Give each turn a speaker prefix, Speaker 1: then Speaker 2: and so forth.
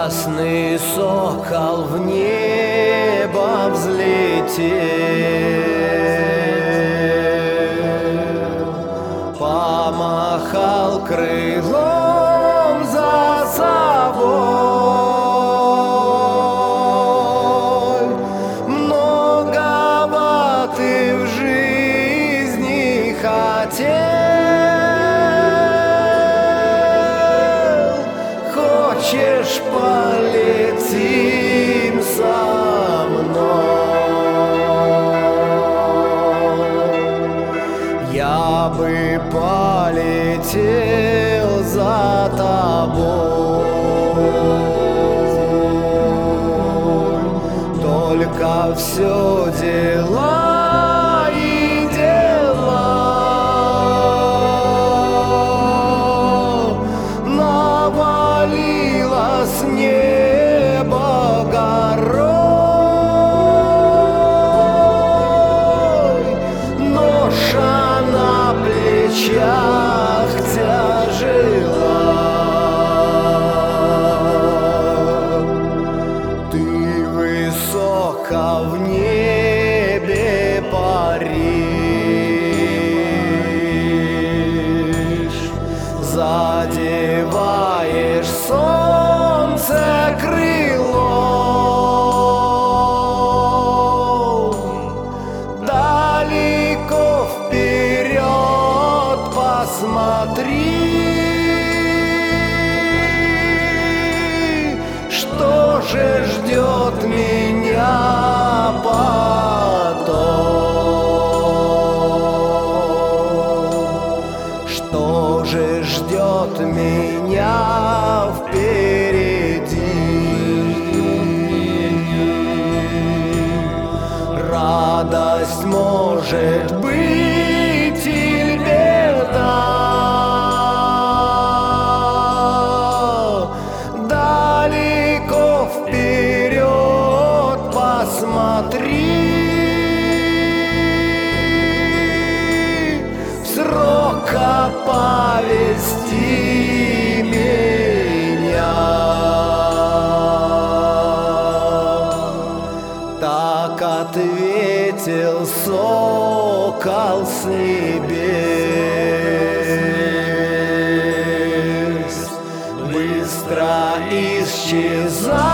Speaker 1: Красный сокол в небо взлетел, помахал крылом за собой. Многого ты в жизни хотел, хочешь, полетим со мной? Я бы полетел за тобой, только все дела и дела. Навалилось небо горой, ноша на плечах тяжела. Ты высоко в небе паришь, задеваешь солнце крылом. Далеко вперед посмотри, что же ждет меня потом, что же ждет меня впереди. Радость может быть или беда, далеко вперед посмотри, в срока повести меня. Так ответил сокол с небес, быстро исчезая.